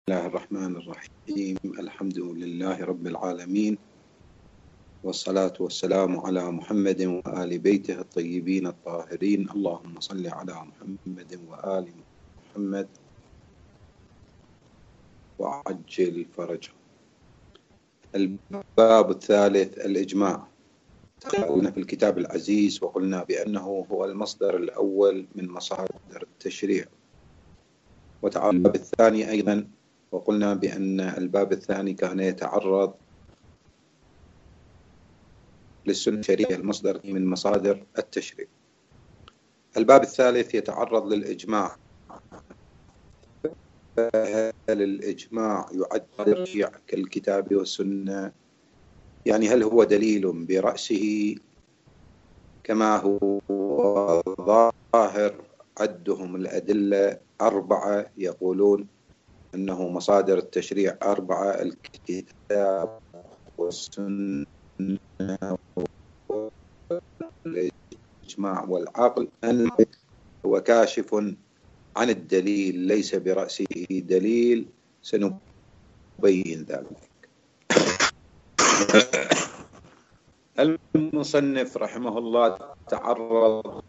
الله الرحمن الرحيم. الحمد لله رب العالمين، والصلاة والسلام على محمد وآل بيته الطيبين الطاهرين. اللهم صل على محمد وآل محمد وعجل فرجهم. الباب الثالث: الإجماع. تكلمنا في الكتاب العزيز وقلنا بأنه هو المصدر الأول من مصادر التشريع، وتعالى الباب الثاني أيضا، وقلنا بأن الباب الثاني كان يتعرض للسنة الشرعية، المصدر من مصادر التشريع. الباب الثالث يتعرض للإجماع. فهل الإجماع يعد تشريع كالكتاب والسنة؟ يعني هل هو دليل برأسه كما هو ظاهر عدهم الأدلة 4؟ يقولون أنه مصادر التشريع 4: الكتاب والسنة والإجماع والعقل. هو كاشف عن الدليل، ليس برأسه دليل، سنبين ذلك. المصنف رحمه الله تعرض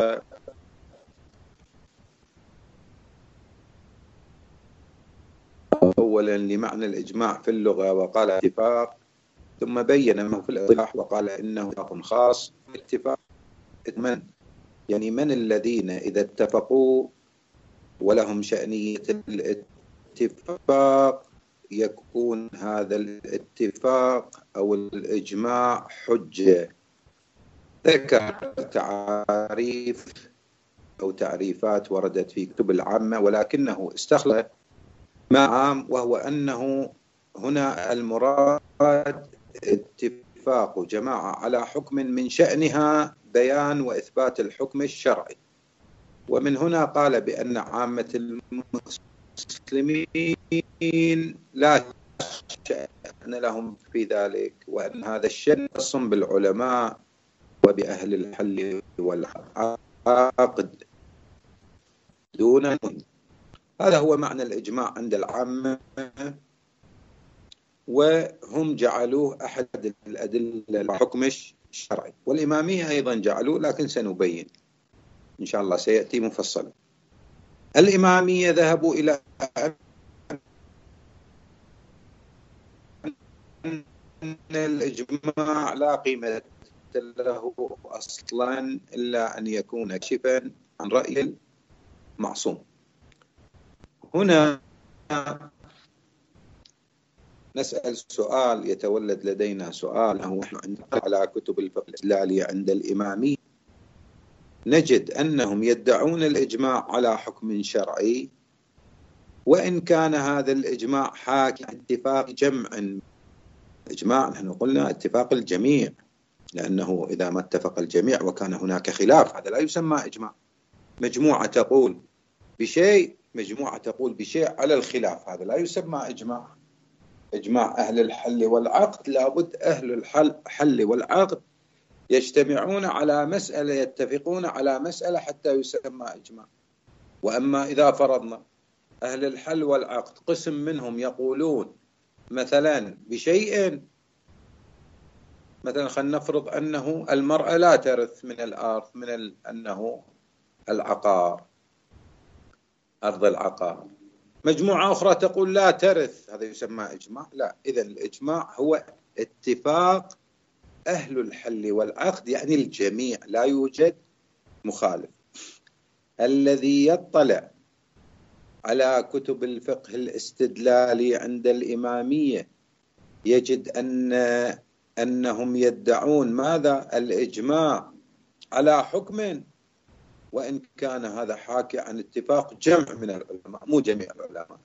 أولا لمعنى الإجماع في اللغة وقال اتفاق، ثم بين أنه في الاصطلاح وقال إنه اتفاق خاص. اتفاق من؟ يعني من الذين إذا اتفقوا ولهم شأنية الاتفاق يكون هذا الاتفاق أو الإجماع حجة. ذكر تعاريف أو تعريفات وردت في كتب العامة، ولكنه استخلص ما عام، وهو أنه هنا المراد اتفاق جماعة على حكم من شأنها بيان وإثبات الحكم الشرعي. ومن هنا قال بأن عامة المسلمين لا شأن لهم في ذلك، وأن هذا الشأن خاص بالعلماء وبأهل الحل والعقد دون. هذا هو معنى الإجماع عند العامة، وهم جعلوه أحد الأدلة الحكم الشرعي، والإمامية أيضا جعلوه، لكن سنبين إن شاء الله، سيأتي مفصلا. الإمامية ذهبوا إلى أن الإجماع لا قيمة له أصلا إلا أن يكون كاشفا عن رأي المعصوم. هنا نسأل سؤال، يتولد لدينا سؤال، هو نحن على كتب الفقه الاستدلالية عند الإمامية نجد أنهم يدعون الإجماع على حكم شرعي، وإن كان هذا الإجماع حاكي اتفاق جمع. إجماع نحن قلنا اتفاق الجميع، لأنه إذا ما اتفق الجميع وكان هناك خلاف هذا لا يسمى إجماع. مجموعة تقول بشيء، مجموعة تقول بشيء على الخلاف، هذا لا يسمى إجماع. إجماع أهل الحل والعقد، لابد أهل الحل والعقد يجتمعون على مسألة، يتفقون على مسألة حتى يسمى إجماع. وأما إذا فرضنا أهل الحل والعقد قسم منهم يقولون مثلا بشيء، مثلا خلينا نفرض أنه المرأة لا ترث من الأرض، أنه العقار، أرض العقار، مجموعة أخرى تقول لا ترث، هذا يسمى إجماع؟ لا. إذن الإجماع هو اتفاق أهل الحل والعقد، يعني الجميع، لا يوجد مخالف. الذي يطلع على كتب الفقه الاستدلالي عند الإمامية يجد أنهم يدعون ماذا؟ الإجماع على حكم، وإن كان هذا حاكي عن اتفاق جمع من العلماء، مو جميع العلماء.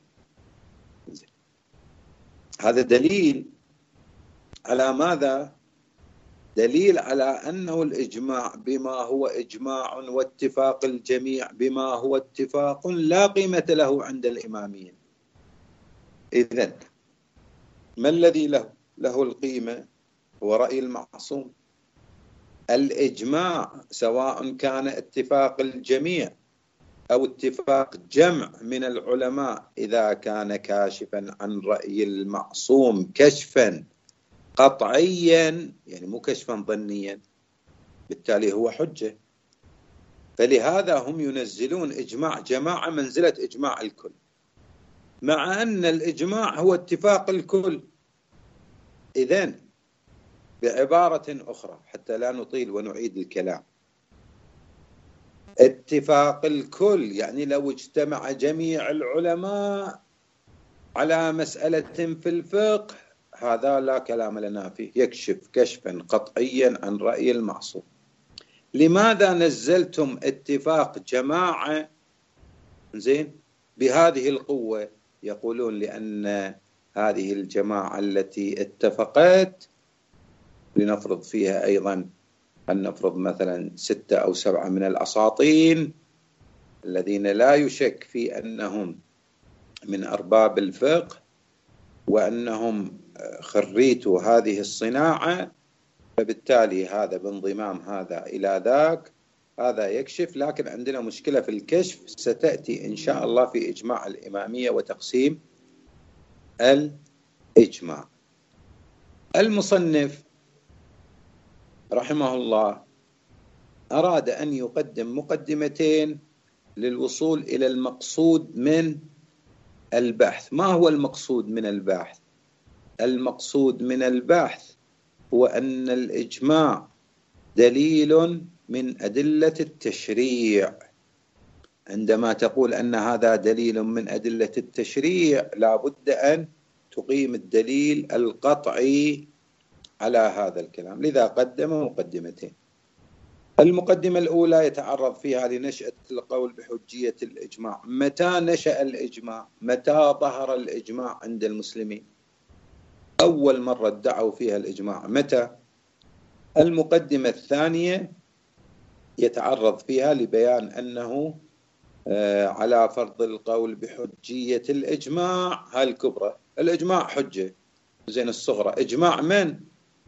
هذا دليل على ماذا؟ دليل على أنه الإجماع بما هو إجماع واتفاق الجميع بما هو اتفاق لا قيمة له عند الإمامية. إذن ما الذي له القيمة؟ هو رأي المعصوم. الإجماع سواء كان اتفاق الجميع أو اتفاق جمع من العلماء إذا كان كاشفا عن رأي المعصوم كشفا قطعيا، يعني مو كشفا ظنيا، بالتالي هو حجة. فلهذا هم ينزلون إجماع جماعة منزلة إجماع الكل، مع أن الإجماع هو اتفاق الكل. إذن بعبارة أخرى حتى لا نطيل ونعيد الكلام، اتفاق الكل يعني لو اجتمع جميع العلماء على مسألة في الفقه، هذا لا كلام لنا فيه، يكشف كشفا قطعيا عن رأي المعصوم. لماذا نزلتم اتفاق جماعة زين بهذه القوة؟ يقولون لأن هذه الجماعة التي اتفقت، لنفرض فيها أيضا، أن نفرض مثلا 6 أو 7 من الأساطين الذين لا يشك في أنهم من أرباب الفقه وأنهم خريتوا هذه الصناعة، فبالتالي هذا بانضمام هذا إلى ذاك هذا يكشف. لكن عندنا مشكلة في الكشف ستأتي إن شاء الله في إجماع الإمامية وتقسيم الإجماع. المصنف رحمه الله أراد أن يقدم مقدمتين للوصول إلى المقصود من البحث. ما هو المقصود من البحث؟ المقصود من البحث هو أن الإجماع دليل من أدلة التشريع. عندما تقول أن هذا دليل من أدلة التشريع، لا بد أن تقيم الدليل القطعي على هذا الكلام. لذا قدم مقدمتين. المقدمة الأولى يتعرض فيها لنشأة القول بحجية الإجماع. متى نشأ الإجماع؟ متى ظهر الإجماع عند المسلمين؟ أول مرة ادعوا فيها الإجماع متى؟ المقدمة الثانية يتعرض فيها لبيان أنه على فرض القول بحجية الإجماع، هاي الكبرى، الإجماع حجة، زين الصغرى إجماع من؟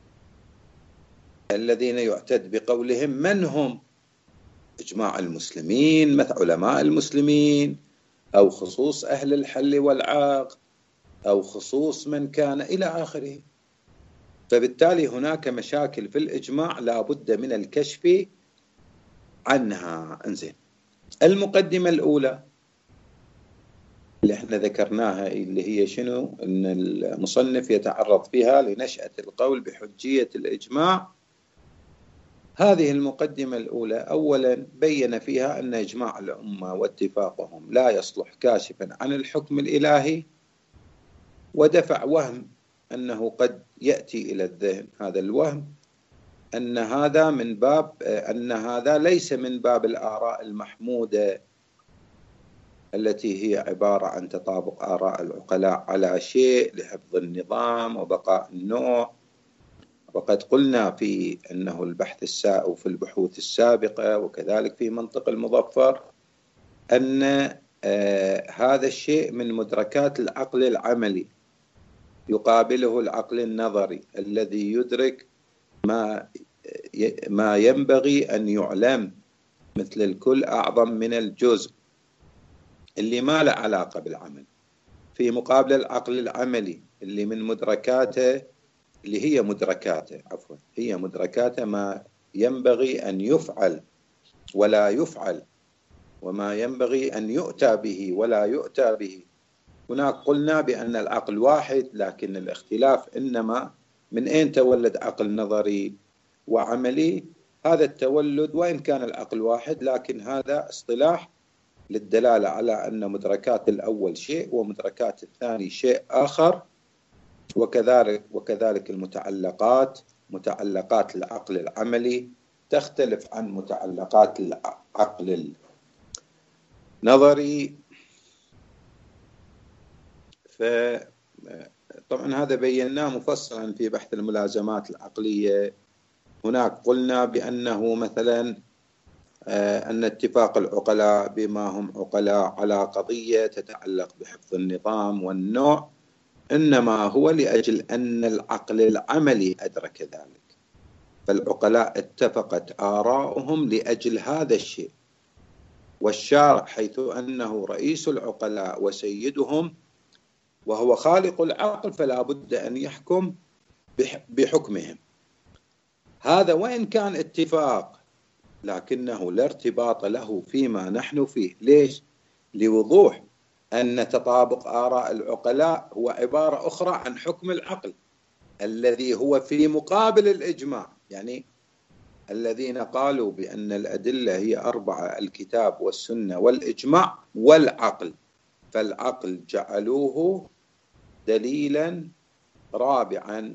الذين يعتد بقولهم من هم؟ إجماع المسلمين، مثل علماء المسلمين، أو خصوص أهل الحل والعقد، أو خصوص من كان إلى آخره. فبالتالي هناك مشاكل في الإجماع لا بد من الكشف عنها. انزين، المقدمة الأولى اللي احنا ذكرناها اللي هي شنو؟ أن المصنف يتعرض فيها لنشأة القول بحجية الإجماع. هذه المقدمة الأولى أولا بين فيها أن إجماع الأمة واتفاقهم لا يصلح كاشفا عن الحكم الإلهي، ودفع وهم أنه قد يأتي إلى الذهن هذا الوهم أن هذا من باب أن هذا ليس من باب الآراء المحمودة التي هي عبارة عن تطابق آراء العقلاء على شيء لحفظ النظام وبقاء النوع. وقد قلنا في أنه البحث السائغ في البحوث السابقة وكذلك في منطق المظفر أن هذا الشيء من مدركات العقل العملي، يقابله العقل النظري الذي يدرك ما ينبغي أن يعلم، مثل الكل أعظم من الجزء اللي ما له علاقة بالعمل، في مقابل العقل العملي اللي من مدركاته اللي هي مدركاته هي مدركاته ما ينبغي أن يفعل ولا يفعل، وما ينبغي أن يؤتى به ولا يؤتى به. هناك قلنا بأن العقل واحد، لكن الاختلاف إنما من أين تولد عقل نظري وعملي؟ هذا التولد وإن كان العقل واحد، لكن هذا اصطلاح للدلالة على أن مدركات الأول شيء ومدركات الثاني شيء آخر. وكذلك متعلقات العقل العملي تختلف عن متعلقات العقل النظري. طبعا هذا بيناه مفصلا في بحث الملازمات العقلية. هناك قلنا بأنه مثلا أن اتفاق العقلاء بما هم عقلاء على قضية تتعلق بحفظ النظام والنوع إنما هو لأجل أن العقل العملي أدرك ذلك، فالعقلاء اتفقت آراؤهم لأجل هذا الشيء. والشارع حيث أنه رئيس العقلاء وسيدهم وهو خالق العقل، فلا بد أن يحكم بحكمهم. هذا وإن كان اتفاق، لكنه لا ارتباط له فيما نحن فيه. ليش؟ لوضوح أن تطابق آراء العقلاء هو عبارة أخرى عن حكم العقل الذي هو في مقابل الإجماع. يعني الذين قالوا بأن الأدلة هي 4: الكتاب والسنة والإجماع والعقل، فالعقل جعلوه دليلا رابعا،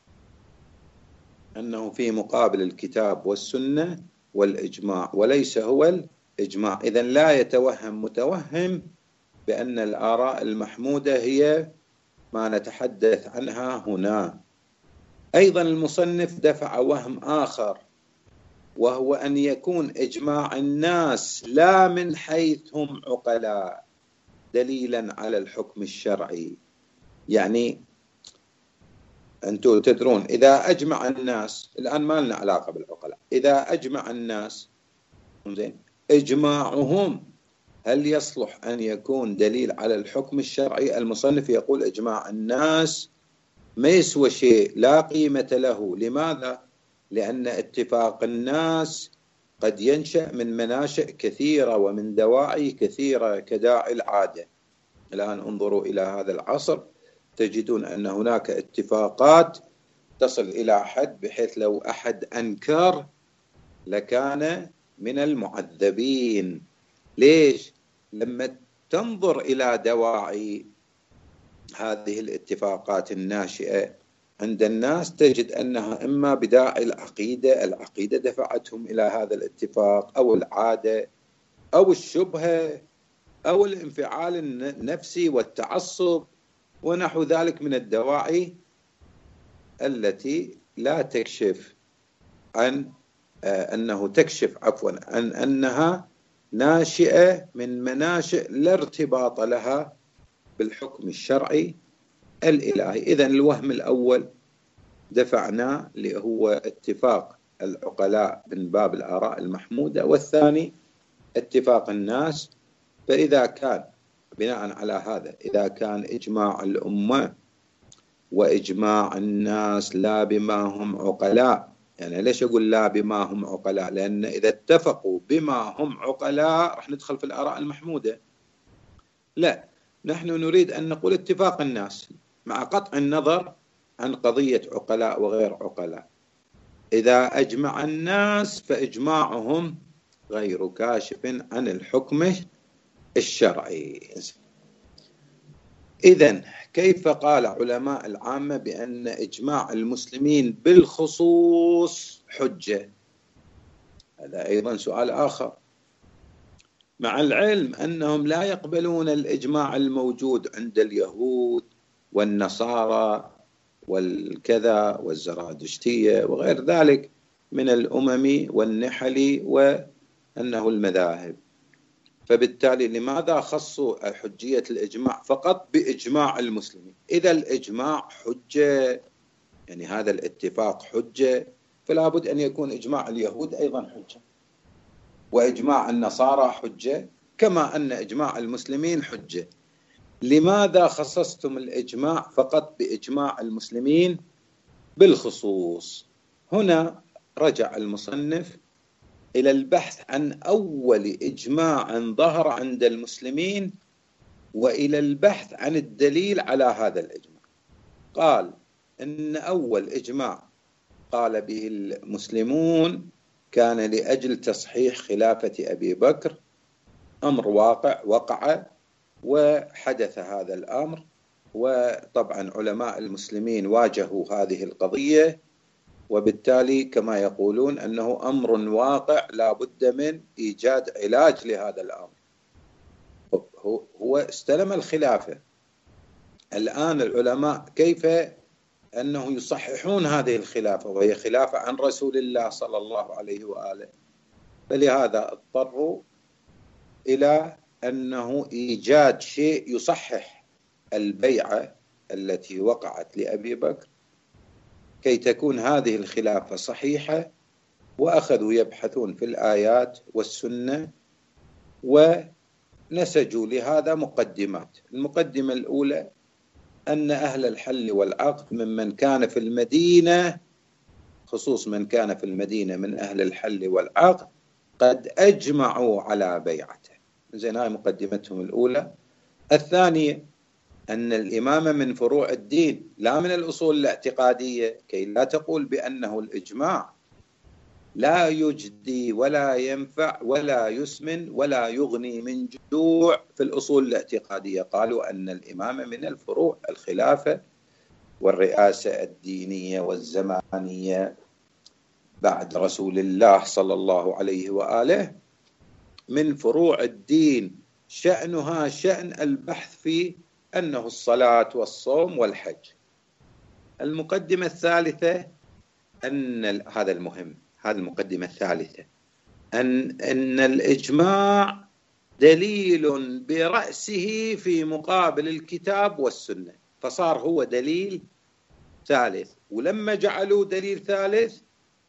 أنه في مقابل الكتاب والسنة والإجماع وليس هو الإجماع. إذن لا يتوهم متوهم بأن الآراء المحمودة هي ما نتحدث عنها هنا. أيضا المصنف دفع وهم آخر، وهو أن يكون إجماع الناس لا من حيث هم عقلاء دليلا على الحكم الشرعي. يعني أنتم تدرون إذا أجمع الناس، الآن ما لنا علاقة بالعقلاء، إذا أجمع الناس زين، إجماعهم هل يصلح أن يكون دليل على الحكم الشرعي؟ المصنف يقول إجماع الناس ما يسوى شيء، لا قيمة له. لماذا؟ لأن اتفاق الناس قد ينشأ من مناشئ كثيرة ومن دواعي كثيرة كداعي العادة. الآن انظروا إلى هذا العصر، تجدون أن هناك اتفاقات تصل إلى حد بحيث لو أحد أنكر لكان من المعذبين. ليش؟ لما تنظر إلى دواعي هذه الاتفاقات الناشئة عند الناس تجد أنها إما بداعي العقيدة دفعتهم إلى هذا الاتفاق، أو العادة، أو الشبهة، أو الانفعال النفسي والتعصب ونحو ذلك من الدواعي التي لا تكشف عن عن أنها ناشئة من مناشئ لا ارتباط لها بالحكم الشرعي الإلهي. إذن الوهم الأول دفعنا اللي هو اتفاق العقلاء من باب الآراء المحمودة، والثاني اتفاق الناس. فإذا كان بناء على هذا، إذا كان إجماع الأمة وإجماع الناس لا بما هم عقلاء، يعني ليش أقول لا بما هم عقلاء؟ لأن إذا اتفقوا بما هم عقلاء راح ندخل في الآراء المحمودة. لا، نحن نريد أن نقول اتفاق الناس مع قطع النظر عن قضية عقلاء وغير عقلاء. إذا أجمع الناس فإجماعهم غير كاشف عن الحكم الشرعي. إذن كيف قال علماء العامة بأن إجماع المسلمين بالخصوص حجة؟ هذا أيضا سؤال آخر، مع العلم أنهم لا يقبلون الإجماع الموجود عند اليهود والنصارى والكذا والزرادشتية وغير ذلك من الأمم والنحل وأنه المذاهب. فبالتالي لماذا خصوا حجية الإجماع فقط بإجماع المسلمين؟ إذا الإجماع حجة، يعني هذا الاتفاق حجة، فلا بد أن يكون إجماع اليهود أيضا حجة، وإجماع النصارى حجة، كما أن إجماع المسلمين حجة. لماذا خصصتم الإجماع فقط بإجماع المسلمين بالخصوص؟ هنا رجع المصنف إلى البحث عن أول إجماع ظهر عند المسلمين وإلى البحث عن الدليل على هذا الإجماع. قال إن أول إجماع قال به المسلمون كان لأجل تصحيح خلافة أبي بكر، أمر وقع وحدث هذا الأمر، وطبعا علماء المسلمين واجهوا هذه القضية، وبالتالي كما يقولون أنه أمر واقع لا بد من إيجاد علاج لهذا الأمر. هو استلم الخلافة، الآن العلماء كيف أنه يصححون هذه الخلافة وهي خلافة عن رسول الله صلى الله عليه وآله؟ فلهذا اضطروا إلى أنه إيجاد شيء يصحح البيعة التي وقعت لأبي بكر كي تكون هذه الخلافة صحيحة، وأخذوا يبحثون في الآيات والسنة ونسجوا لهذا مقدمات. المقدمة الأولى أن أهل الحل والعقد ممن كان في المدينة، خصوص من كان في المدينة من أهل الحل والعقد، قد أجمعوا على بيعته. زين، هاي مقدمتهم الأولى. الثانية أن الإمامة من فروع الدين لا من الأصول الاعتقادية، كي لا تقول بأنه الإجماع لا يجدي ولا ينفع ولا يسمن ولا يغني من جوع في الأصول الاعتقادية. قالوا أن الإمامة من الفروع، الخلافة والرئاسة الدينية والزمانية بعد رسول الله صلى الله عليه وآله من فروع الدين، شأنها شأن البحث في أنه الصلاة والصوم والحج. المقدمة الثالثة أن هذا المهم، هذه المقدمة الثالثة، أن الإجماع دليل برأسه في مقابل الكتاب والسنة، فصار هو دليل ثالث. ولما جعلوا دليل ثالث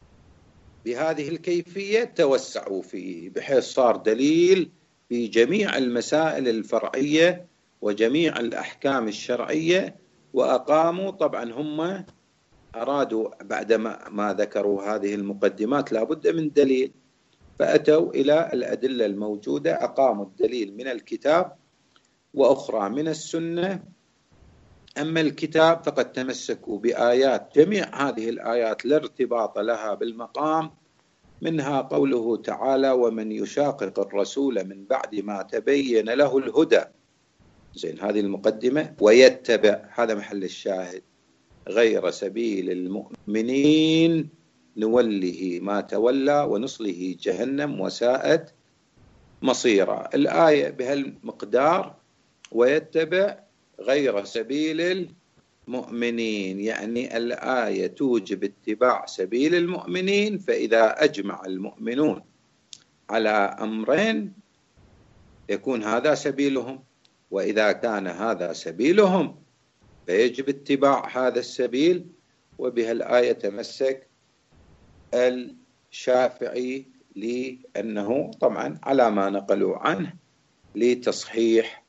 بهذه الكيفية توسعوا فيه، بحيث صار دليل في جميع المسائل الفرعية وجميع الأحكام الشرعية. وأقاموا، طبعا هم أرادوا بعدما ذكروا هذه المقدمات لابد من دليل، فأتوا إلى الأدلة الموجودة، أقاموا الدليل من الكتاب وأخرى من السنة. أما الكتاب فقد تمسكوا بآيات، جميع هذه الآيات لا ارتباط لها بالمقام، منها قوله تعالى: ومن يشاقق الرسول من بعد ما تبين له الهدى. زين، هذه المقدمة. ويتبع، هذا محل الشاهد، غير سبيل المؤمنين نوله ما تولى ونصله جهنم وساءت مصيرا. الآية بهالمقدار، ويتبع غير سبيل المؤمنين، يعني الآية توجب اتباع سبيل المؤمنين. فإذا أجمع المؤمنون على أمرين يكون هذا سبيلهم، وإذا كان هذا سبيلهم فيجب اتباع هذا السبيل. وبها الآية تمسك الشافعي لأنه طبعا على ما نقلوا عنه لتصحيح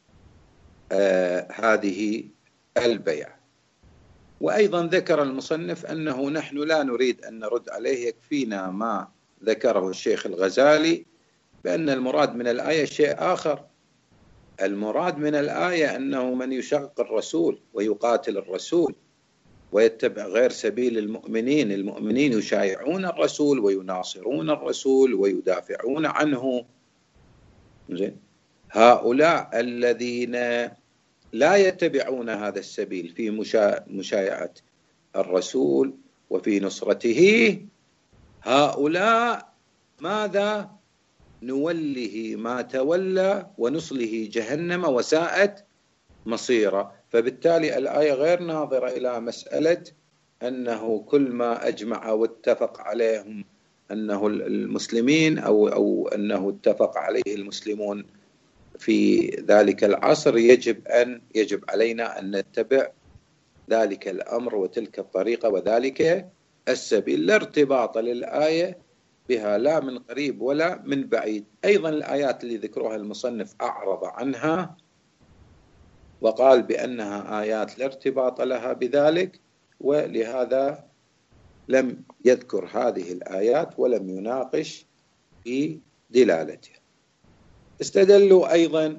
هذه البيع. وأيضا ذكر المصنف أنه نحن لا نريد أن نرد عليه، يكفينا ما ذكره الشيخ الغزالي بأن المراد من الآية شيء آخر. المراد من الآية أنه من يشاق الرسول ويقاتل الرسول ويتبع غير سبيل المؤمنين، المؤمنين يشايعون الرسول ويناصرون الرسول ويدافعون عنه. زين، هؤلاء الذين لا يتبعون هذا السبيل في مشايعة الرسول وفي نصرته، هؤلاء ماذا؟ نوله ما تولى ونصله جهنم وساءت مصيرا. فبالتالي الآية غير ناظرة إلى مسألة أنه كل ما أجمع واتفق عليهم أنه المسلمين أو أنه اتفق عليه المسلمون في ذلك العصر يجب علينا أن نتبع ذلك الأمر وتلك الطريقة وذلك السبيل. لا ارتباط للآية بها لا من قريب ولا من بعيد. أيضا الآيات اللي ذكروها المصنف أعرض عنها وقال بأنها آيات لا ارتباط لها بذلك، ولهذا لم يذكر هذه الآيات ولم يناقش في دلالتها. استدلوا أيضا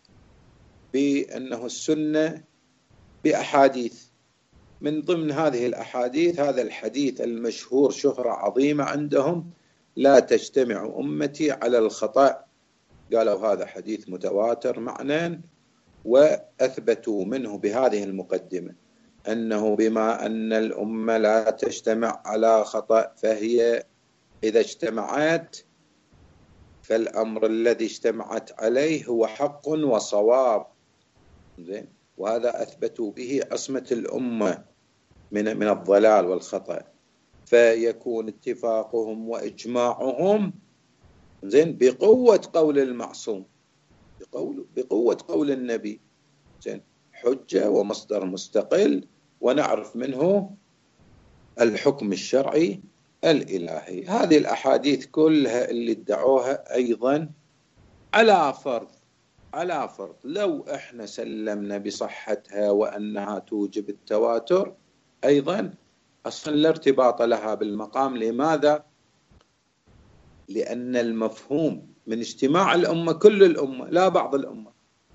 بأنه السنة بأحاديث، من ضمن هذه الأحاديث هذا الحديث المشهور شهرة عظيمة عندهم: لا تجتمع أمتي على الخطأ. قالوا هذا حديث متواتر معنى، وأثبتوا منه بهذه المقدمة أنه بما أن الأمة لا تجتمع على خطأ، فهي إذا اجتمعت فالأمر الذي اجتمعت عليه هو حق وصواب. زين، وهذا أثبتوا به عصمة الأمة من الضلال والخطأ، فيكون اتفاقهم وإجماعهم زين بقوة قول المعصوم، بقوة قول النبي، زين حجة ومصدر مستقل، ونعرف منه الحكم الشرعي الإلهي. هذه الأحاديث كلها اللي ادعوها أيضا على فرض لو احنا سلمنا بصحتها وأنها توجب التواتر، أيضا أصلا لا ارتباط لها بالمقام. لماذا؟ لأن المفهوم من اجتماع الأمة كل الأمة لا بعض الأمة،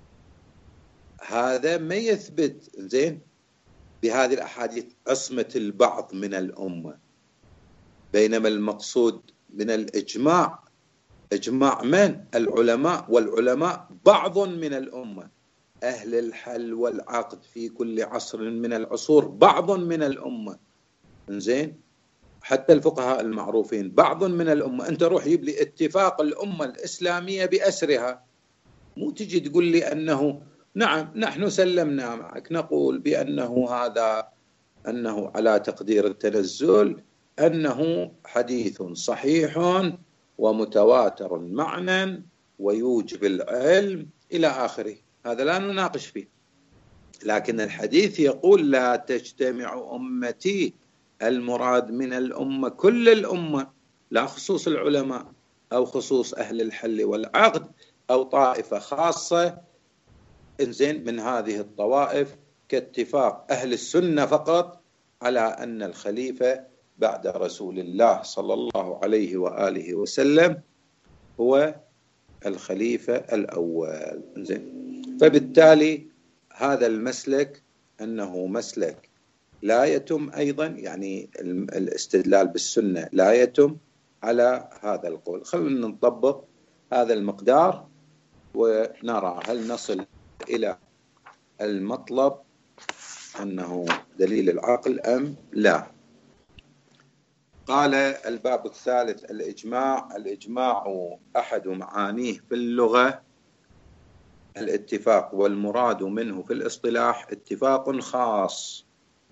هذا ما يثبت زين بهذه الأحاديث عصمة البعض من الأمة، بينما المقصود من الإجماع إجماع من؟ العلماء، والعلماء بعض من الأمة، أهل الحل والعقد في كل عصر من العصور بعض من الأمة. زين، حتى الفقهاء المعروفين بعض من الأمة. أنت روح جيب لي اتفاق الأمة الإسلامية بأسرها، مو تجي تقول لي أنه نعم نحن سلمنا معك، نقول بأنه هذا أنه على تقدير التنزل أنه حديث صحيح ومتواتر معنى ويوجب العلم إلى آخره، هذا لا نناقش فيه. لكن الحديث يقول لا تجتمع أمتي، المراد من الأمة كل الأمة، لا خصوص العلماء أو خصوص أهل الحل والعقد أو طائفة خاصة إنزين من هذه الطوائف، كاتفاق أهل السنة فقط على أن الخليفة بعد رسول الله صلى الله عليه وآله وسلم هو الخليفة الأول. إنزين، فبالتالي هذا المسلك أنه مسلك لا يتم أيضا، يعني الاستدلال بالسنة لا يتم على هذا القول. خلونا نطبق هذا المقدار ونرى هل نصل إلى المطلب أنه دليل العقل أم لا. قال الباب الثالث الإجماع. الإجماع أحد معانيه في اللغة الاتفاق، والمراد منه في الاصطلاح اتفاق خاص،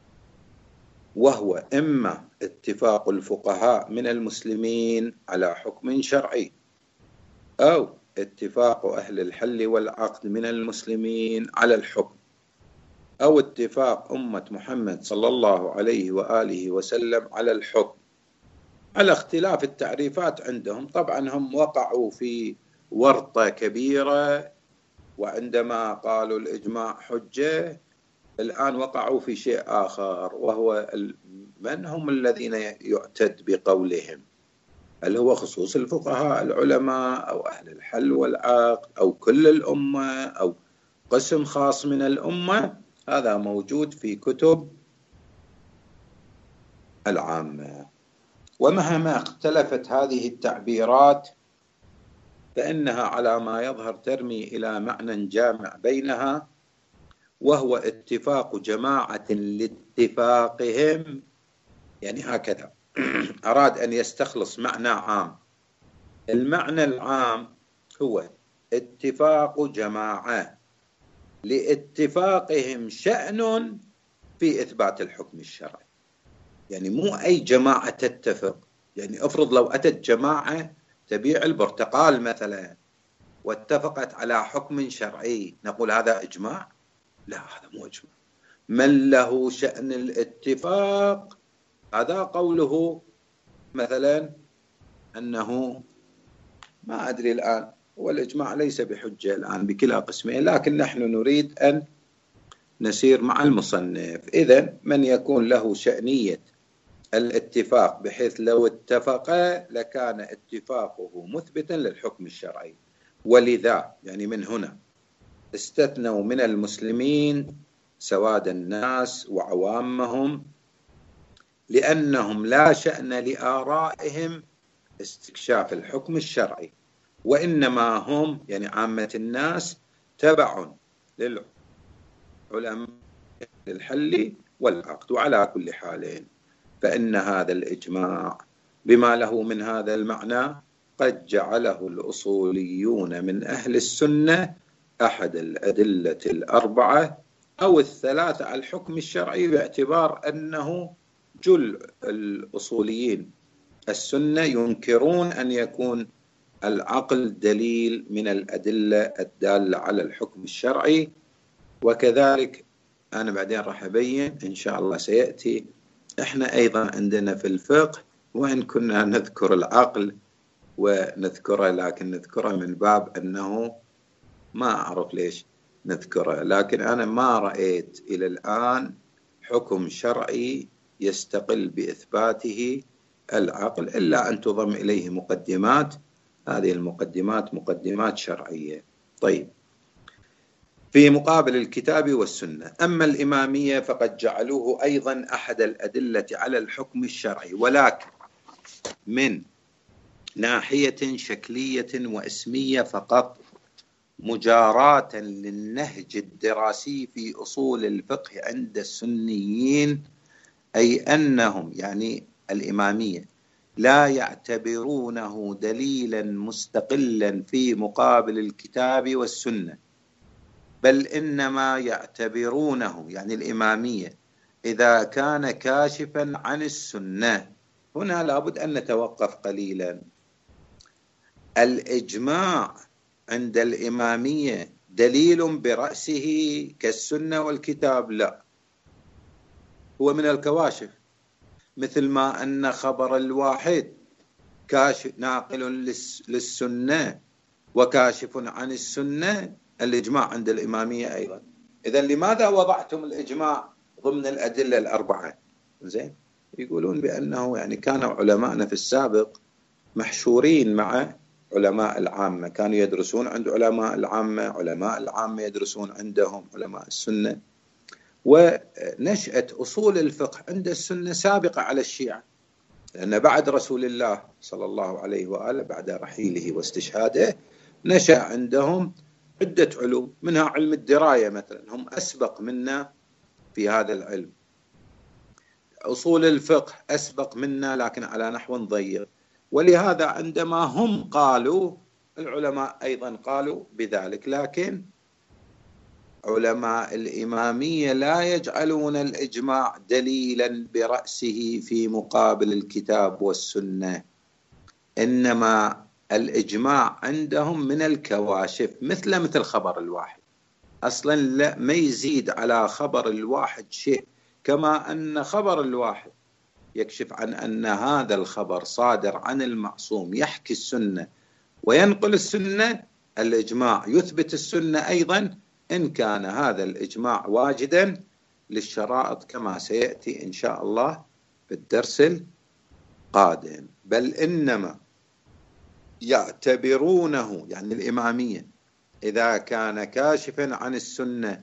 وهو إما اتفاق الفقهاء من المسلمين على حكم شرعي، أو اتفاق أهل الحل والعقد من المسلمين على الحكم، أو اتفاق أمة محمد صلى الله عليه وآله وسلم على الحكم، على اختلاف التعريفات عندهم. طبعا هم وقعوا في ورطة كبيرة، وعندما قالوا الإجماع حجة الآن وقعوا في شيء آخر، وهو من هم الذين يعتد بقولهم؟ هل هو خصوص الفقهاء العلماء أو أهل الحل والعقد أو كل الأمة أو قسم خاص من الأمة؟ هذا موجود في كتب العامة. ومهما اختلفت هذه التعبيرات فإنها على ما يظهر ترمي إلى معنى جامع بينها، وهو اتفاق جماعة لاتفاقهم. يعني هكذا أراد أن يستخلص معنى عام. المعنى العام هو اتفاق جماعة لاتفاقهم شأن في إثبات الحكم الشرعي. يعني مو أي جماعة تتفق، يعني افرض لو أتت جماعة تبيع البرتقال مثلا واتفقت على حكم شرعي، نقول هذا إجماع؟ لا، هذا مو إجماع. من له شأن الاتفاق هذا قوله مثلا أنه ما أدري الآن، والإجماع ليس بحجة الآن بكلا قسمين، لكن نحن نريد أن نسير مع المصنف. إذن من يكون له شأنية الاتفاق بحيث لو اتفق لكان اتفاقه مثبتا للحكم الشرعي، ولذا يعني من هنا استثنوا من المسلمين سواد الناس وعوامهم، لأنهم لا شأن لآرائهم استكشاف الحكم الشرعي، وإنما هم يعني عامة الناس تبع للعلماء للحل والعقد. وعلى كل حال فإن هذا الإجماع بما له من هذا المعنى قد جعله الأصوليون من أهل السنة أحد الأدلة الأربعة أو الثلاثة على الحكم الشرعي، باعتبار أنه جل الأصوليين السنة ينكرون أن يكون العقل دليل من الأدلة الدالة على الحكم الشرعي. وكذلك أنا بعدين راح أبين إن شاء الله سيأتي، إحنا أيضا عندنا في الفقه وإن كنا نذكر العقل ونذكره، لكن نذكره من باب أنه ما أعرف ليش نذكره، لكن أنا ما رأيت إلى الآن حكم شرعي يستقل بإثباته العقل إلا أن تضم إليه مقدمات، هذه المقدمات مقدمات شرعية. طيب، في مقابل الكتاب والسنة. أما الإمامية فقد جعلوه أيضا أحد الأدلة على الحكم الشرعي، ولكن من ناحية شكلية واسمية فقط، مجاراة للنهج الدراسي في أصول الفقه عند السنيين، أي أنهم يعني الإمامية لا يعتبرونه دليلا مستقلا في مقابل الكتاب والسنة، بل إنما يعتبرونه يعني الإمامية إذا كان كاشفا عن السنة. هنا لابد أن نتوقف قليلا. الإجماع عند الإمامية دليل برأسه كالسنة والكتاب؟ لا، هو من الكواشف، مثل ما أن خبر الواحد كاشف ناقل للسنة وكاشف عن السنة، الإجماع عند الإمامية أيضا. إذن لماذا وضعتم الإجماع ضمن الأدلة الأربعة؟ زين، يقولون بأنه يعني كانوا علماءنا في السابق محشورين مع علماء العامة، كانوا يدرسون عند علماء العامة، علماء العامة يدرسون عندهم علماء السنة، ونشأة أصول الفقه عند السنة سابقة على الشيعة، لأن بعد رسول الله صلى الله عليه وآله بعد رحيله واستشهاده نشأ عندهم عدة علوم، منها علم الدراية مثلا، هم أسبق منا في هذا العلم. أصول الفقه أسبق منا لكن على نحو ضيق، ولهذا عندما هم قالوا العلماء أيضا قالوا بذلك. لكن علماء الإمامية لا يجعلون الإجماع دليلا برأسه في مقابل الكتاب والسنة، إنما الإجماع عندهم من الكواشف، مثل خبر الواحد، أصلا لا ما يزيد على خبر الواحد شيء، كما أن خبر الواحد يكشف عن أن هذا الخبر صادر عن المعصوم يحكي السنة وينقل السنة، الإجماع يثبت السنة أيضا، إن كان هذا الإجماع واجدا للشرائط كما سيأتي إن شاء الله في الدرس القادم. بل إنما يعتبرونه يعني الإمامية إذا كان كاشفا عن السنة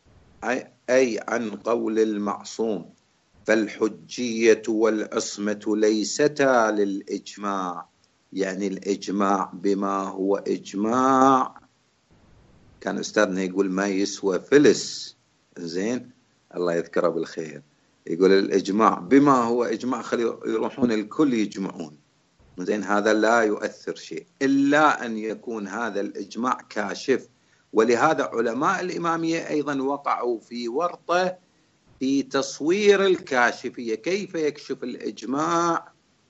أي عن قول المعصوم، فالحجية والعصمة ليستا للإجماع، يعني الإجماع بما هو إجماع، كان أستاذنا يقول ما يسوى فلس، زين الله يذكره بالخير، يقول الإجماع بما هو إجماع، خلي يروحون الكل يجمعون، زين هذا لا يؤثر شيء إلا أن يكون هذا الإجماع كاشف. ولهذا علماء الإمامية أيضا وقعوا في ورطة في تصوير الكاشفية، كيف يكشف الإجماع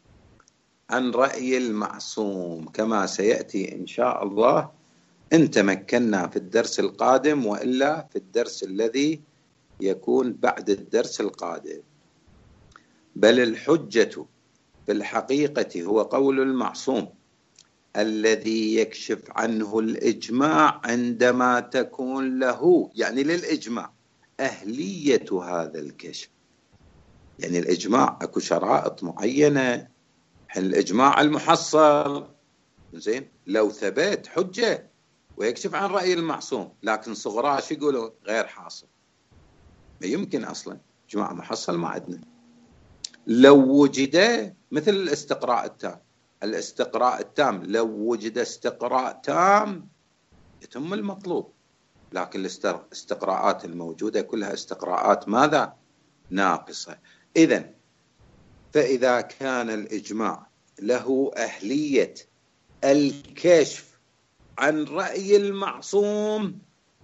عن رأي المعصوم، كما سيأتي إن شاء الله إن تمكنا في الدرس القادم، وإلا في الدرس الذي يكون بعد الدرس القادم. بل الحجة في الحقيقة هو قول المعصوم الذي يكشف عنه الإجماع عندما تكون له يعني للإجماع أهلية هذا الكشف. يعني الإجماع أكو شرائط معينة، الإجماع المحصل زين لو ثبت حجة ويكشف عن رأي المعصوم، لكن صغراه شو يقولون؟ غير حاصل، ما يمكن أصلا إجماع محصل ما عندنا. لو وجد مثل الاستقراء التام، الاستقراء التام لو وجد استقراء تام يتم المطلوب، لكن الاستقراءات الموجودة كلها استقراءات ماذا؟ ناقصة. إذن فإذا كان الإجماع له أهلية الكشف عن رأي المعصوم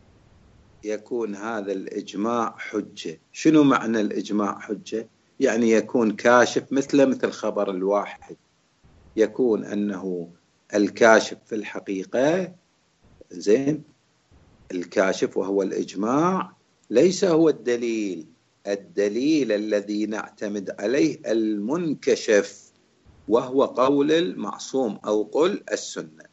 يكون هذا الإجماع حجة. شنو معنى الإجماع حجة؟ يعني يكون كاشف مثل خبر الواحد، يكون أنه الكاشف في الحقيقة زين الكاشف وهو الإجماع ليس هو الدليل، الدليل الذي نعتمد عليه المنكشف، وهو قول المعصوم أو قل السنة.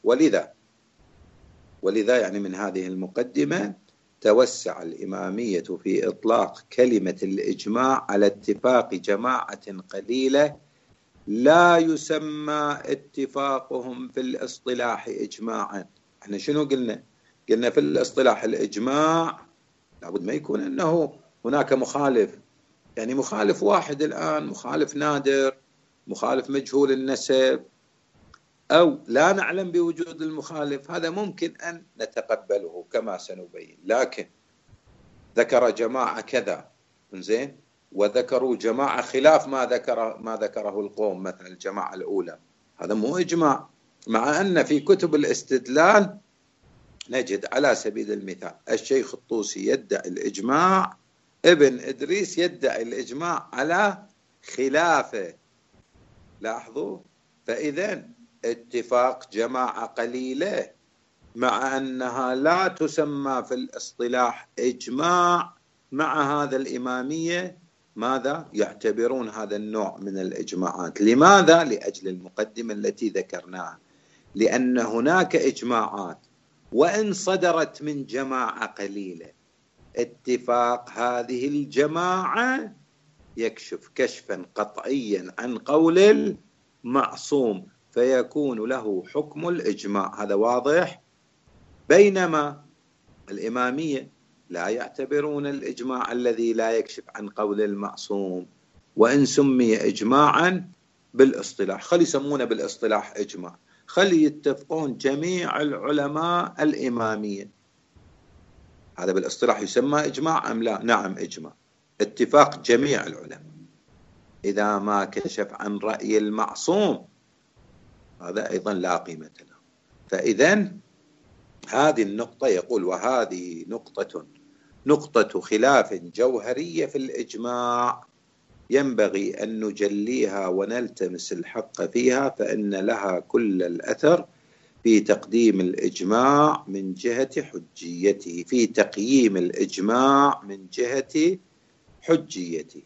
ولذا يعني من هذه المقدمة توسع الإمامية في إطلاق كلمة الإجماع على اتفاق جماعة قليلة لا يسمى اتفاقهم في الاصطلاح إجماعا. احنا شنو قلنا؟ قلنا في الاصطلاح الإجماع لابد ما يكون أنه هناك مخالف، يعني مخالف واحد الآن، مخالف نادر، مخالف مجهول النسب، أو لا نعلم بوجود المخالف، هذا ممكن أن نتقبله كما سنبين. لكن ذكر جماعة كذا زين وذكروا جماعة خلاف ما ذكره القوم، مثلا الجماعة الأولى، هذا مو إجماع. مع أن في كتب الاستدلال نجد على سبيل المثال الشيخ الطوسي يدعي الإجماع، ابن إدريس يدعي الإجماع على خلافه. لاحظوا، فإذا اتفاق جماعة قليلة مع أنها لا تسمى في الاصطلاح إجماع، مع هذا الإمامية ماذا يعتبرون هذا النوع من الإجماعات؟ لماذا؟ لأجل المقدمة التي ذكرناها، لأن هناك إجماعات وإن صدرت من جماعة قليلة، اتفاق هذه الجماعة يكشف كشفا قطعيا عن قول المعصوم فيكون له حكم الإجماع. هذا واضح. بينما الإمامية لا يعتبرون الإجماع الذي لا يكشف عن قول المعصوم وإن سمي إجماعا بالاصطلاح، خلي يسمونه بالاصطلاح إجماع، خلي يتفقون جميع العلماء الإمامية، هذا بالاصطلاح يسمى إجماع أم لا؟ نعم إجماع، اتفاق جميع العلماء إذا ما كشف عن رأي المعصوم هذا أيضا لا قيمة له. فإذا هذه النقطة يقول وهذه نقطة خلاف جوهرية في الإجماع ينبغي أن نجليها ونلتمس الحق فيها، فإن لها كل الأثر في تقديم الإجماع من جهة حجيته، في تقييم الإجماع من جهة حجيته.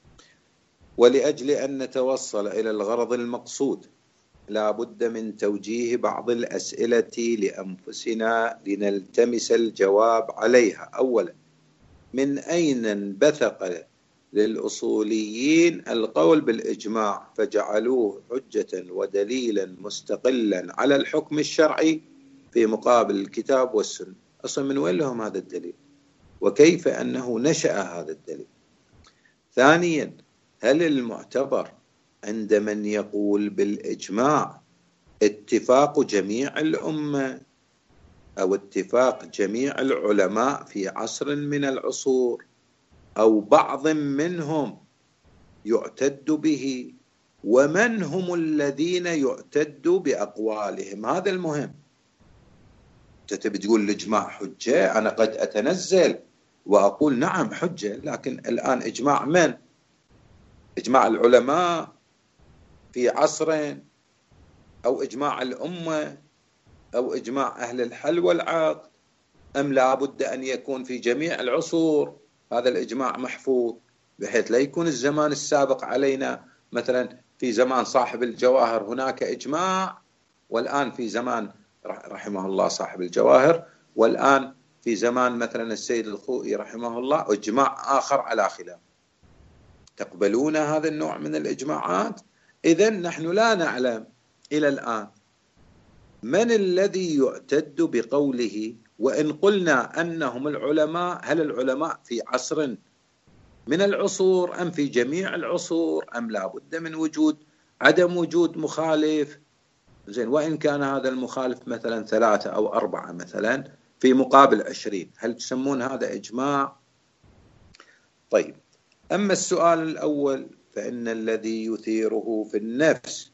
ولأجل أن نتوصل إلى الغرض المقصود لا بد من توجيه بعض الأسئلة لأنفسنا لنلتمس الجواب عليها. أولا، من أين انبثق للأصوليين القول بالإجماع فجعلوه حجة ودليلا مستقلا على الحكم الشرعي في مقابل الكتاب والسنة؟ أصلا من وين لهم هذا الدليل؟ وكيف أنه نشأ هذا الدليل؟ ثانيا، هل المعتبر عند من يقول بالإجماع اتفاق جميع الأمة أو اتفاق جميع العلماء في عصر من العصور أو بعض منهم يعتد به؟ ومن هم الذين يعتد بأقوالهم؟ هذا المهم. تبي تقول الإجماع حجة، أنا قد أتنزل وأقول نعم حجة، لكن الآن إجماع من؟ إجماع العلماء في عصر، أو إجماع الأمة، أو إجماع أهل الحل والعقد، أم لا بد أن يكون في جميع العصور هذا الإجماع محفوظ، بحيث لا يكون الزمان السابق علينا، مثلا في زمان صاحب الجواهر هناك إجماع، والآن في زمان رحمه الله صاحب الجواهر، والآن في زمان مثلا السيد الخوئي رحمه الله إجماع آخر على خلاف. تقبلون هذا النوع من الإجماعات؟ إذن نحن لا نعلم إلى الآن من الذي يعتد بقوله، وإن قلنا أنهم العلماء، هل العلماء في عصر من العصور أم في جميع العصور، أم لا بد من عدم وجود مخالف؟ زين، وإن كان هذا المخالف مثلا 3 أو 4 مثلا في مقابل 20، هل تسمون هذا إجماع؟ طيب، أما السؤال الأول فإن الذي يثيره في النفس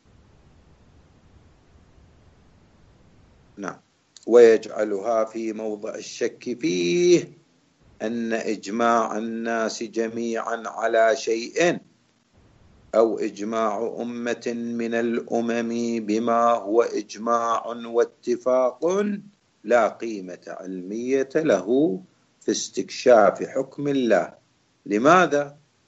نعم ويجعلها في موضع الشك فيه أن إجماع الناس جميعا على شيء أو إجماع أمة من الأمم بما هو إجماع واتفاق لا قيمة علمية له في استكشاف حكم الله. لماذا؟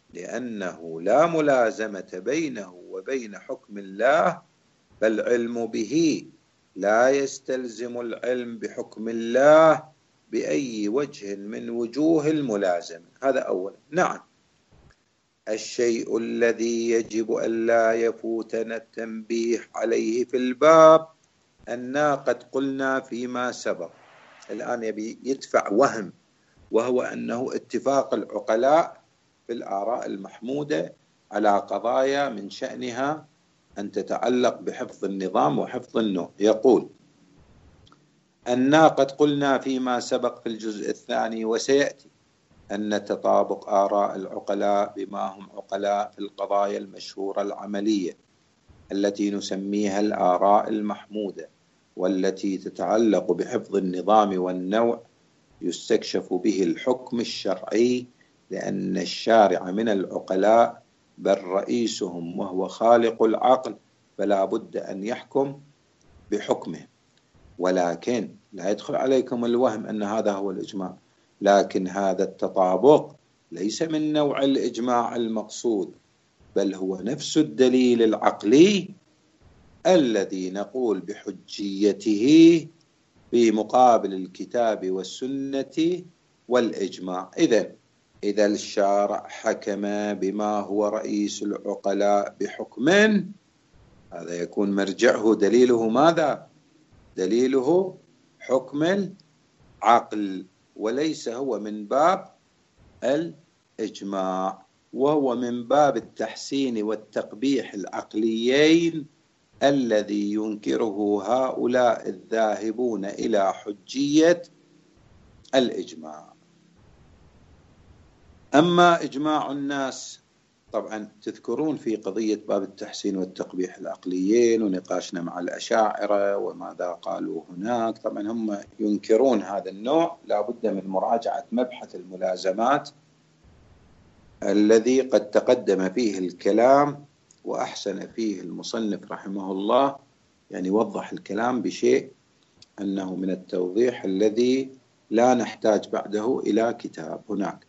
لأنه لا ملازمة بينه وبين حكم الله، فالعلم به لا يستلزم العلم بحكم الله بأي وجه من وجوه الملازمة. هذا أولا. نعم، الشيء الذي يجب أن لا يفوتنا التنبيه عليه في الباب أننا قد قلنا فيما سبق. الآن يبي يدفع وهم، وهو أنه اتفاق العقلاء في الآراء المحمودة على قضايا من شأنها أن تتعلق بحفظ النظام وحفظ النوع. يقول أننا قد قلنا فيما سبق في الجزء الثاني وسيأتي أن تطابق آراء العقلاء بما هم عقلاء في القضايا المشهورة العملية التي نسميها الآراء المحمودة والتي تتعلق بحفظ النظام والنوع يستكشف به الحكم الشرعي، لأن الشارع من العقلاء بل رئيسهم وهو خالق العقل، فلا بد أن يحكم بحكمه. ولكن لا يدخل عليكم الوهم أن هذا هو الإجماع، لكن هذا التطابق ليس من نوع الإجماع المقصود، بل هو نفس الدليل العقلي الذي نقول بحجيته في مقابل الكتاب والسنة والإجماع. إذا الشارع حكم بما هو رئيس العقلاء بحكم، هذا يكون مرجعه دليله ماذا؟ دليله حكم العقل، وليس هو من باب الإجماع، وهو من باب التحسين والتقبيح العقليين الذي ينكره هؤلاء الذاهبون إلى حجية الإجماع. أما إجماع الناس، طبعا تذكرون في قضية باب التحسين والتقبيح العقليين ونقاشنا مع الأشاعرة وماذا قالوا هناك. طبعا هم ينكرون هذا النوع، لا بد من مراجعة مبحث الملازمات الذي قد تقدم فيه الكلام وأحسن فيه المصنف رحمه الله، يعني وضح الكلام بشيء أنه من التوضيح الذي لا نحتاج بعده إلى كتاب هناك.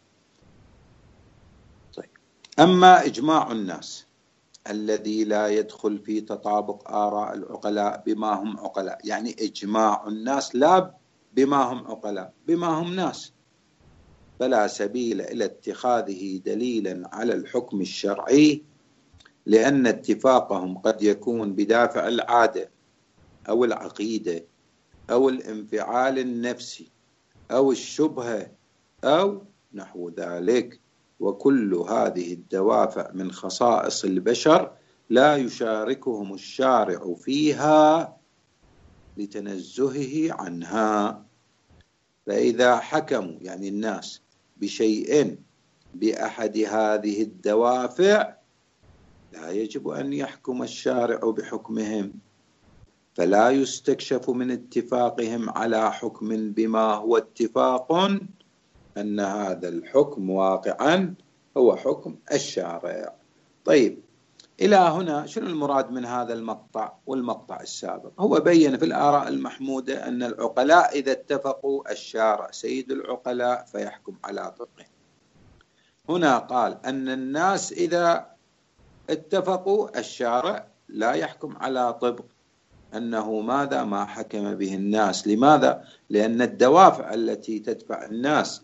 طيب، أما إجماع الناس الذي لا يدخل في تطابق آراء العقلاء بما هم عقلاء، يعني إجماع الناس لا بما هم عقلاء، بما هم ناس، فلا سبيل إلى اتخاذه دليلا على الحكم الشرعي، لأن اتفاقهم قد يكون بدافع العادة أو العقيدة أو الانفعال النفسي أو الشبهة أو نحو ذلك، وكل هذه الدوافع من خصائص البشر لا يشاركهم الشارع فيها لتنزهه عنها. فإذا حكموا يعني الناس بشيء بأحد هذه الدوافع لا يجب أن يحكم الشارع بحكمهم، فلا يستكشف من اتفاقهم على حكم بما هو اتفاق أن هذا الحكم واقعا هو حكم الشارع. طيب، إلى هنا شنو المراد من هذا المقطع والمقطع السابق؟ هو بين في الآراء المحمودة أن العقلاء إذا اتفقوا الشارع سيد العقلاء فيحكم على طبقه. هنا قال أن الناس إذا اتفقوا الشارع لا يحكم على طبق، أنه ماذا ما حكم به الناس. لماذا؟ لأن الدوافع التي تدفع الناس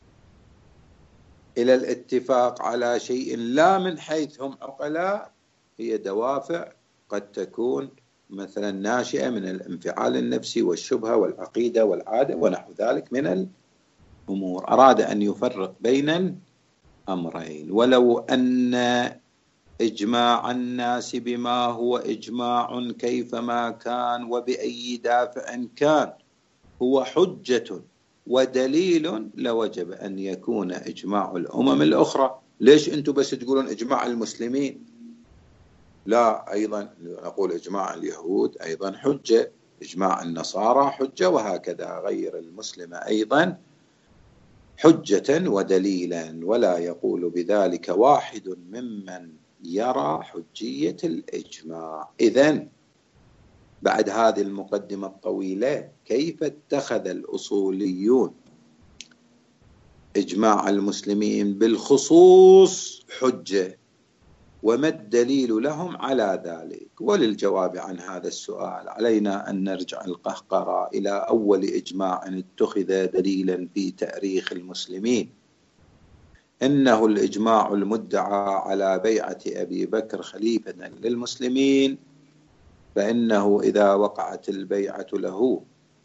إلى الاتفاق على شيء لا من حيث هم عقلاء هي دوافع قد تكون مثلا ناشئة من الانفعال النفسي والشبهة والعقيدة والعادة ونحو ذلك من الأمور. أراد أن يفرق بين الأمرين. ولو أن إجماع الناس بما هو إجماع كيفما كان وبأي دافع كان هو حجة ودليل لوجب أن يكون إجماع الأمم الأخرى. ليش أنتم بس تقولون إجماع المسلمين؟ لا، أيضا نقول إجماع اليهود أيضا حجة، إجماع النصارى حجة، وهكذا غير المسلم أيضا حجة ودليلا. ولا يقول بذلك واحد ممن يرى حجية الإجماع. إذن بعد هذه المقدمة الطويلة، كيف اتخذ الأصوليون إجماع المسلمين بالخصوص حجة، وما الدليل لهم على ذلك؟ وللجواب عن هذا السؤال علينا أن نرجع القهقرة إلى أول إجماع اتخذ دليلا في تاريخ المسلمين، إنه الإجماع المدعى على بيعة أبي بكر خليفة للمسلمين، فإنه إذا وقعت البيعة له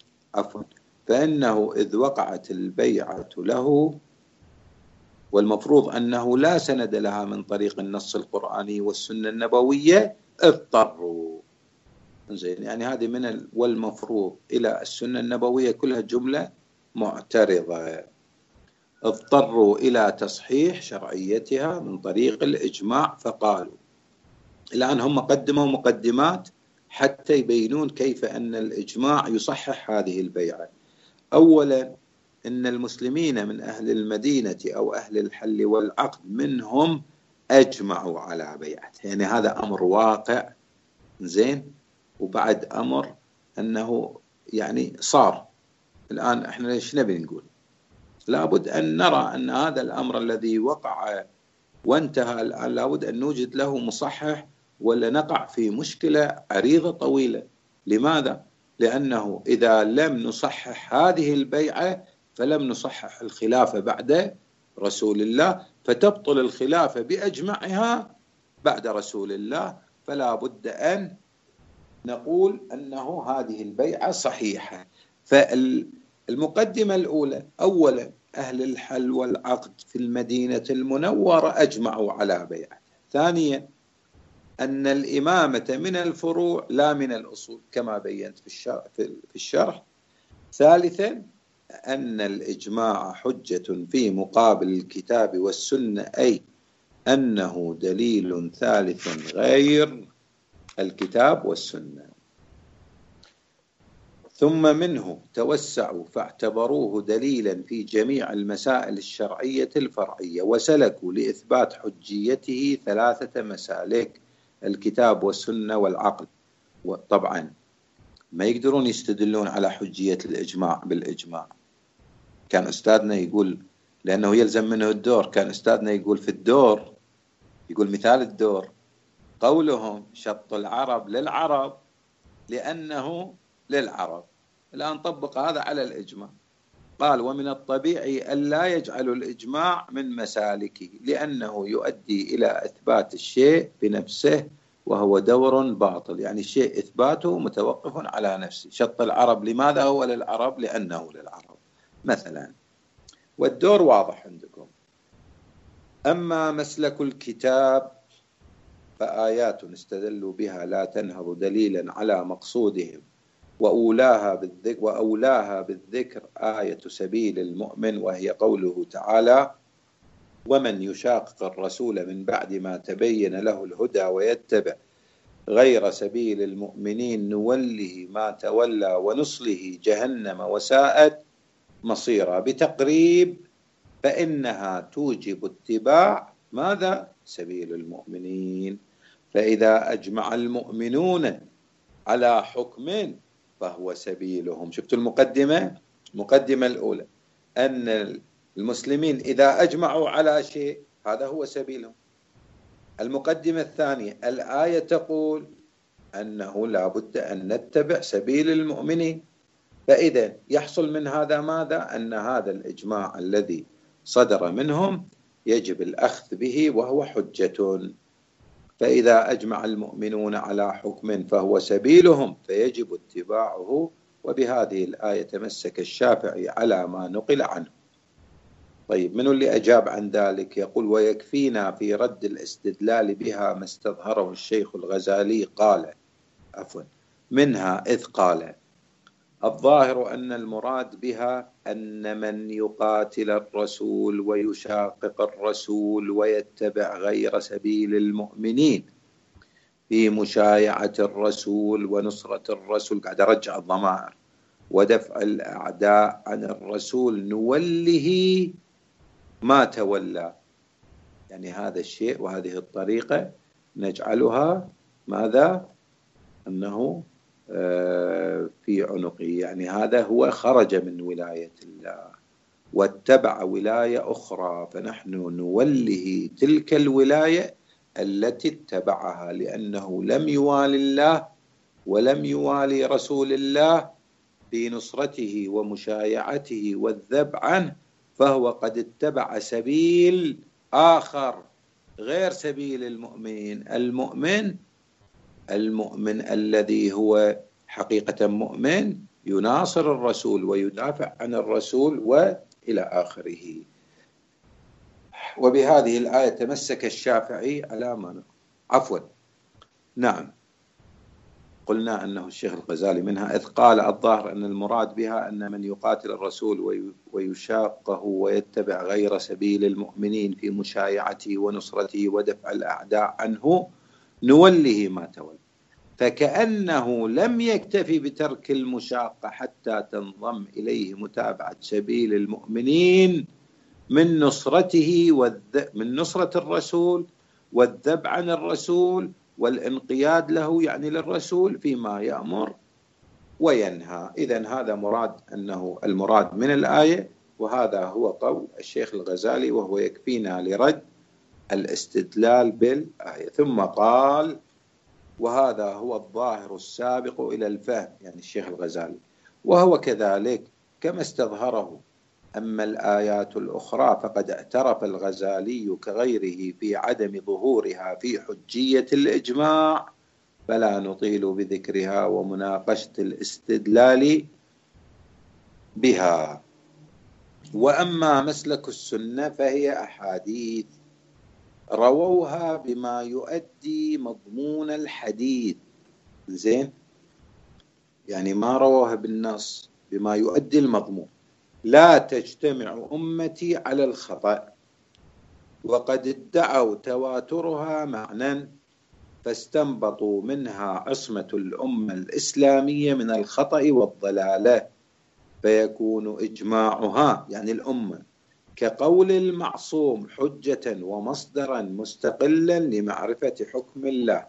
فإنه إذ وقعت البيعة له، والمفروض أنه لا سند لها من طريق النص القرآني والسنة النبوية، اضطروا. زين، يعني هذه من والمفروض إلى السنة النبوية كلها جملة معترضة، اضطروا إلى تصحيح شرعيتها من طريق الإجماع، فقالوا الآن هم قدموا مقدمات حتى يبينون كيف أن الإجماع يصحح هذه البيعة. أولا، إن المسلمين من أهل المدينة أو أهل الحل والعقد منهم أجمعوا على بيعته، يعني هذا أمر واقع. زين، وبعد أمر أنه يعني صار. الآن إحنا ليش نبي نقول؟ لابد أن نرى أن هذا الأمر الذي وقع وانتهى الآن لابد أن نوجد له مصحح، ولا نقع في مشكلة عريضة طويلة. لماذا؟ لأنه إذا لم نصحح هذه البيعة فلم نصحح الخلافة بعد رسول الله، فتبطل الخلافة بأجمعها بعد رسول الله، فلا بد أن نقول أنه هذه البيعة صحيحة. فالمقدمة الأولى، أولا أهل الحل والعقد في المدينة المنورة أجمعوا على بيعته. ثانيا، أن الإمامة من الفروع لا من الأصول كما بينت في الشرح. ثالثا، أن الإجماع حجة في مقابل الكتاب والسنة، أي أنه دليل ثالث غير الكتاب والسنة. ثم منه توسعوا فاعتبروه دليلا في جميع المسائل الشرعية الفرعية، وسلكوا لإثبات حجيته 3 مسالك: الكتاب والسنة والعقل. وطبعا ما يقدرون يستدلون على حجية الإجماع بالإجماع. كان أستاذنا يقول، لأنه يلزم منه الدور، كان أستاذنا يقول في الدور، يقول مثال الدور قولهم شط العرب للعرب لأنه للعرب. الآن طبق هذا على الإجماع، قال: ومن الطبيعي ألا يجعل الإجماع من مسالكه لأنه يؤدي إلى إثبات الشيء بنفسه وهو دور باطل، يعني الشيء إثباته متوقف على نفسه. شط العرب لماذا هو للعرب؟ لأنه للعرب مثلا. والدور واضح عندكم. أما مسلك الكتاب فآيات استدلوا بها لا تنهض دليلا على مقصودهم، وأولاها بالذكر آية سبيل المؤمن، وهي قوله تعالى: ومن يشاقق الرسول من بعد ما تبين له الهدى ويتبع غير سبيل المؤمنين نوله ما تولى ونصله جهنم وساءت مصيرا. بتقريب فإنها توجب اتباع ماذا؟ سبيل المؤمنين. فإذا أجمع المؤمنون على حكم فهو سبيلهم. شفتوا المقدمة الأولى أن المسلمين إذا أجمعوا على شيء هذا هو سبيلهم. المقدمة الثانية، الآية تقول أنه لا بد أن نتبع سبيل المؤمنين. فإذا يحصل من هذا ماذا؟ أن هذا الإجماع الذي صدر منهم يجب الأخذ به وهو حجة. فإذا أجمع المؤمنون على حكم فهو سبيلهم فيجب اتباعه. وبهذه الآية تمسك الشافعي على ما نقل عنه. طيب، من اللي أجاب عن ذلك؟ يقول: ويكفينا في رد الاستدلال بها ما استظهره الشيخ الغزالي منها إذ قال: الظاهر أن المراد بها أن من يقاتل الرسول ويشاقق الرسول ويتبع غير سبيل المؤمنين في مشايعة الرسول ونصرة الرسول، قاعد أرجع الضمائر، ودفع الأعداء عن الرسول نوله ما تولى، يعني هذا الشيء وهذه الطريقة نجعلها ماذا؟ أنه في عنقه، يعني هذا هو خرج من ولاية الله. واتبع ولاية أخرى، فنحن نوله تلك الولاية التي اتبعها، لأنه لم يوالي الله ولم يوالي رسول الله في نصرته ومشايعته والذب عنه، فهو قد اتبع سبيل آخر غير سبيل المؤمن الذي هو حقيقة مؤمن يناصر الرسول ويدافع عن الرسول وإلى آخره. وبهذه الآية تمسك الشافعي على ما نعم، قلنا أنه الشيخ الغزالي منها، إذ قال الظاهر أن المراد بها أن من يقاتل الرسول ويشاقه ويتبع غير سبيل المؤمنين في مشايعته ونصرته ودفع الأعداء عنه نوله ما تولى، فكأنه لم يكتفي بترك المشاقة حتى تنضم إليه متابعة سبيل المؤمنين من من نصرة الرسول والذب عن الرسول والانقياد له، يعني للرسول فيما يأمر وينهى. إذن هذا أنه المراد من الآية، وهذا هو قول الشيخ الغزالي، وهو يكفينا لرد الاستدلال بالآية. ثم قال: وهذا هو الظاهر السابق إلى الفهم، يعني الشيخ الغزالي، وهو كذلك كما استظهره. أما الآيات الأخرى فقد اعترف الغزالي كغيره في عدم ظهورها في حجية الإجماع، فلا نطيل بذكرها ومناقشة الاستدلال بها. وأما مسلك السنة فهي أحاديث رووها بما يؤدي مضمون الحديث، زين، يعني ما رووها بالنص، بما يؤدي المضمون. لا تجتمع أمتي على الخطأ، وقد ادعوا تواترها معنى، فاستنبطوا منها عصمة الأمة الإسلامية من الخطأ والضلالة، فيكون إجماعها يعني الأمة كقول المعصوم حجة ومصدرا مستقلا لمعرفة حكم الله.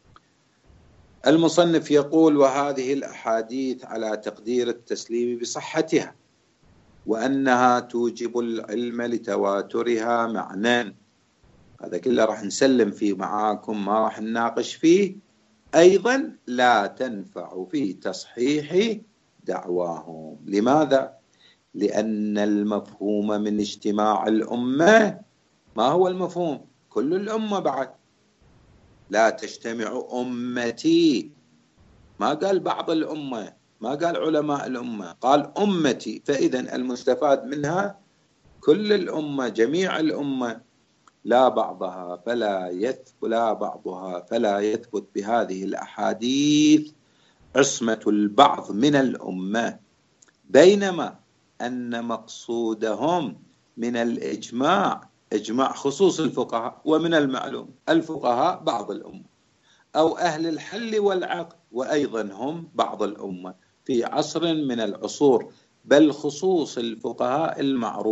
المصنف يقول: وهذه الأحاديث على تقدير التسليم بصحتها، وأنها توجب العلم لتواترها معنى. هذا كله راح نسلم فيه معاكم، ما راح نناقش فيه. أيضا لا تنفع في تصحيح دعواهم. لماذا؟ لأن المفهوم من اجتماع الأمة ما هو المفهوم؟ كل الأمة بعد. لا تجتمع أمتي، ما قال بعض الأمة، ما قال علماء الأمة، قال أمتي، فإذا المستفاد منها كل الأمة، جميع الأمة، لا بعضها فلا يثبت بهذه الأحاديث عصمة البعض من الأمة، بينما أن مقصودهم من الإجماع إجماع خصوص الفقهاء، ومن المعلوم الفقهاء بعض الأمة أو أهل الحل والعقد، وأيضا هم بعض الأمة في عصر من العصور، بل خصوص الفقهاء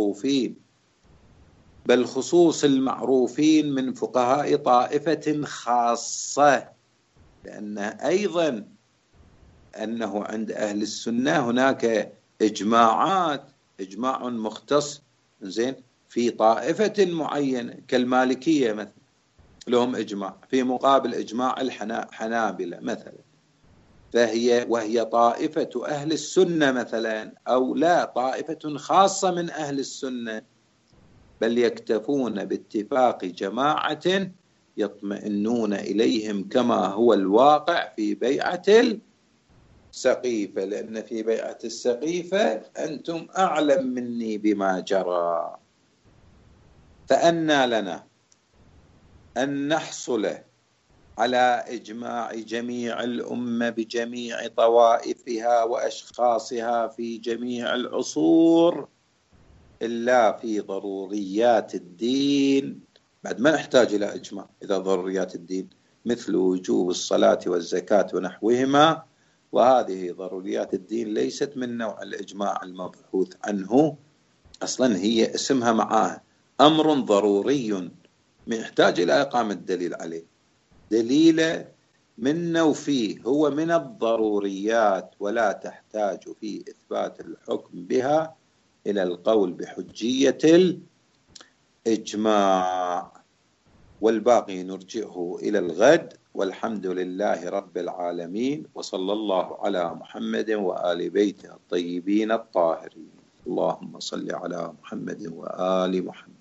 المعروفين من فقهاء طائفة خاصة، لأن أيضا أنه عند أهل السنة هناك إجماع مختص، زين، في طائفة معينة كالمالكية مثلا، لهم إجماع في مقابل إجماع الحنابلة مثلا، وهي طائفة أهل السنة مثلا، أو لا، طائفة خاصة من أهل السنة، بل يكتفون باتفاق جماعة يطمئنون إليهم، كما هو الواقع في بيعة السقيفة. لأن في بيعة السقيفة أنتم أعلم مني بما جرى، فأنى لنا أن نحصل على إجماع جميع الأمة بجميع طوائفها وأشخاصها في جميع العصور إلا في ضروريات الدين. بعد ما نحتاج إلى إجماع إذا ضروريات الدين مثل وجوب الصلاة والزكاة ونحوهما، وهذه ضروريات الدين ليست من نوع الإجماع المبحوث عنه، أصلا هي اسمها معاه أمر ضروري يحتاج إلى إقامة دليل عليه، دليل منه وفيه، هو من الضروريات، ولا تحتاج في إثبات الحكم بها إلى القول بحجية الإجماع، والباقي نرجئه إلى الغد، والحمد لله رب العالمين، وصلى الله على محمد وآل بيته الطيبين الطاهرين. اللهم صل على محمد وآل محمد.